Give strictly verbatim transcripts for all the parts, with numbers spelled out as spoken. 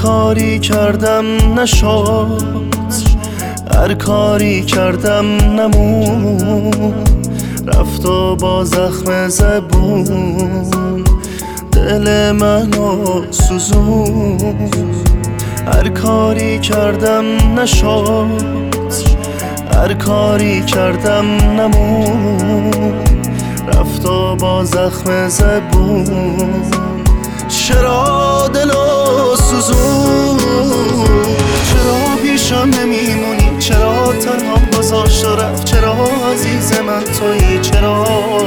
کاری کردم نشد، هر کاری کردم نمون، رفت و با زخم زبون دل منو سوزون. هر کاری کردم نشد، هر کاری کردم نمون، رفت و با زخم زبون چرا دلو سوزون. چرا پیشم نمیمونی، چرا تنها گذاشت و رفت، چرا عزیز من تویی، چرا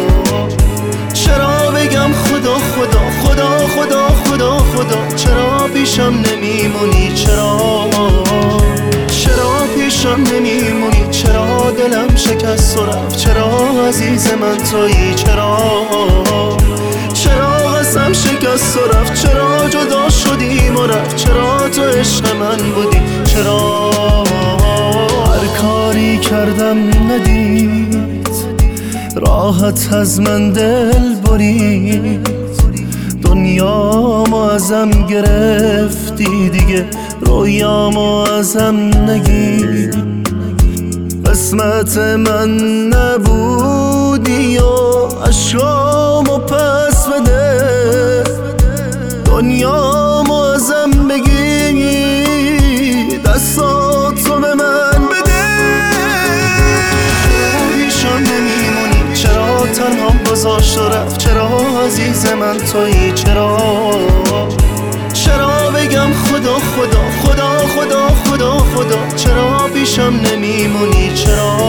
چرا بگم خدا خدا خدا خدا خدا خدا، چرا پیشم نمیمونی، چرا چرا پیشم نمیمونی، چرا دلم شکست و رفت، چرا عزیز من تویی، چرا چرا قسم شکست و رفت، چرا جدا شدیم و رفت، چرا تو عشق من بودی، چرا هر کاری کردم ندید، راحت از من دل برید، دنیامو ازم گرفتی دیگه، رویامو ازم نگیر، قسمت من نبودی و عشقامو پس بده، دنیامو ازم بگیر، دستاتو به من بده. پیشم نمیمونی، چرا تنها گذاشت و رفت، چرا عزیز من تویی، چرا چرا بگم خدا خدا خدا خدا خدا خدا، چرا پیشم نمیمونی، چرا